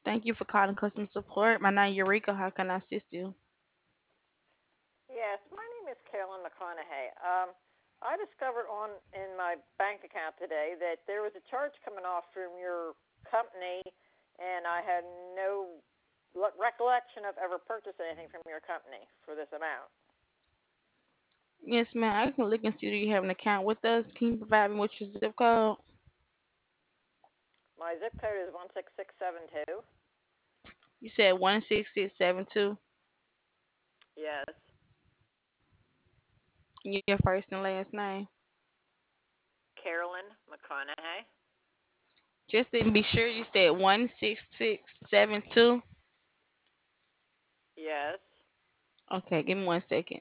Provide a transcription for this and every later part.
Thank you for calling customer support. My name is Eureka. How can I assist you? Yes, my name is Carolyn McConaughey. I discovered on in my bank account today that there was a charge coming off from your company, and I had no recollection of ever purchased anything from your company for this amount. Yes, ma'am. I can look and see that you have an account with us. Can you provide me with your zip code? My zip code is 16672. You said 16672. Yes, Your first and last name. Carolyn McConaughey. Just to be sure, you said 16672. Yes. Okay, give me 1 second.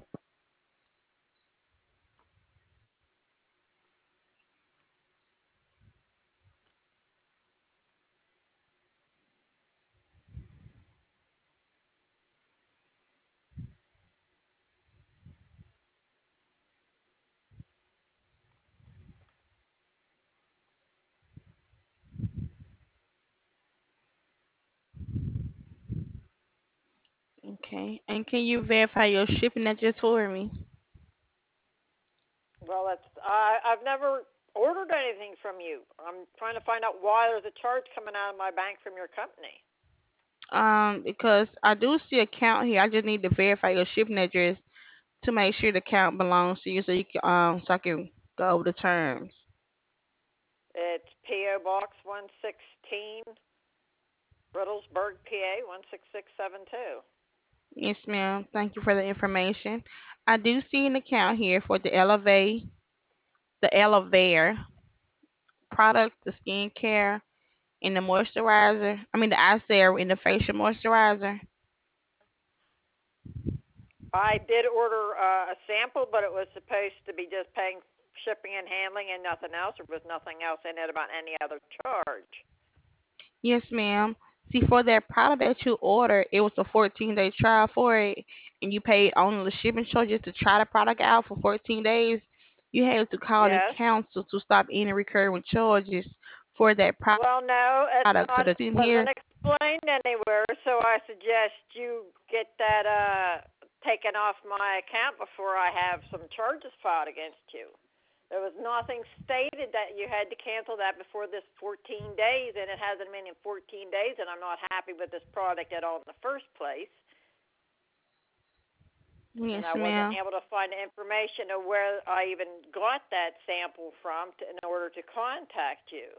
Okay. And can you verify your shipping address for me? Well, I've never ordered anything from you. I'm trying to find out why there's a charge coming out of my bank from your company. Because I do see a account here. I just need to verify your shipping address to make sure the account belongs to you, so I can go over the terms. It's P.O. Box 116, Brittlesburg, PA 16672. Yes, ma'am. Thank you for the information. I do see an account here for the Elevate product, the skincare, and the moisturizer. I mean the eye serum and the facial moisturizer. I did order a sample, but it was supposed to be just paying shipping and handling and nothing else. There was nothing else in it about any other charge. Yes, ma'am. See, for that product that you ordered, it was a 14-day trial for it, and you paid only the shipping charges to try the product out for 14 days. You had to call and Yes. cancel to stop any recurring charges for that Well, no, it's product. So not the in here. wasn't explained anywhere. So I suggest you get that taken off my account before I have some charges filed against you. There was nothing stated that you had to cancel that before this 14 days, and it hasn't been in 14 days, and I'm not happy with this product at all in the first place. Yes, And I wasn't ma'am. able to find the information of where I even got that sample from in order to contact you.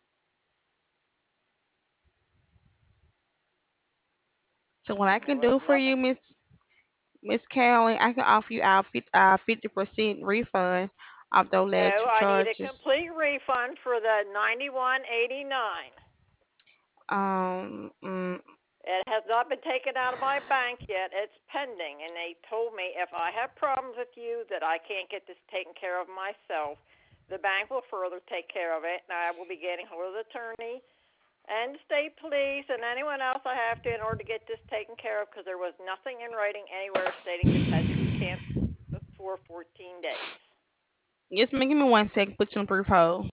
So what I There can was do for nothing. you, Miss Carolyn, I can offer you our 50% refund of those last No, two I need a charges. complete refund for the 91.89. Um, mm, It has not been taken out of my bank yet. It's pending, and they told me if I have problems with you that I can't get this taken care of myself, the bank will further take care of it, and I will be getting hold of the attorney and the state police and anyone else I have to in order to get this taken care of because there was nothing in writing anywhere stating this had to be canceled before 14 days. yes, ma'am. Give me 1 second. Put you on brief hold.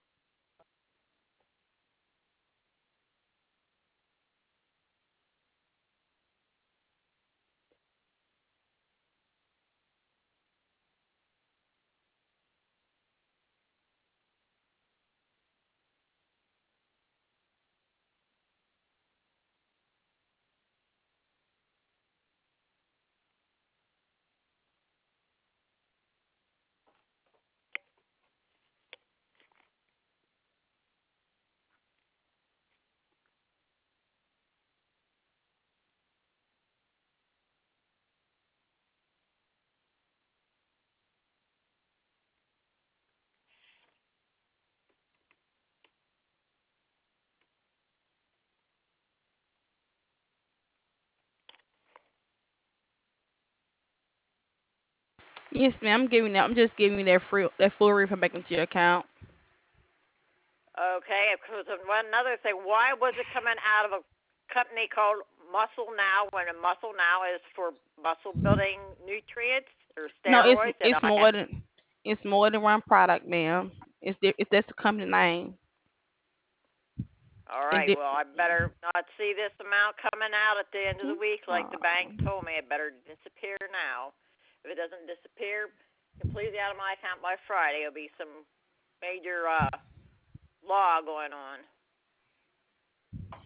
Yes, ma'am. I'm just giving you that full refund back into your account. Okay, because one another thing, why was it coming out of a company called Muscle Now when a Muscle Now is for muscle building nutrients or No, steroids? And I have it's more than one product, ma'am. It's that's the company name. All And right. Well, I better not see this amount coming out at the end of the week like the bank um, told me. It better disappear now. If it doesn't disappear completely out of my account by Friday, it'll be some major law going on.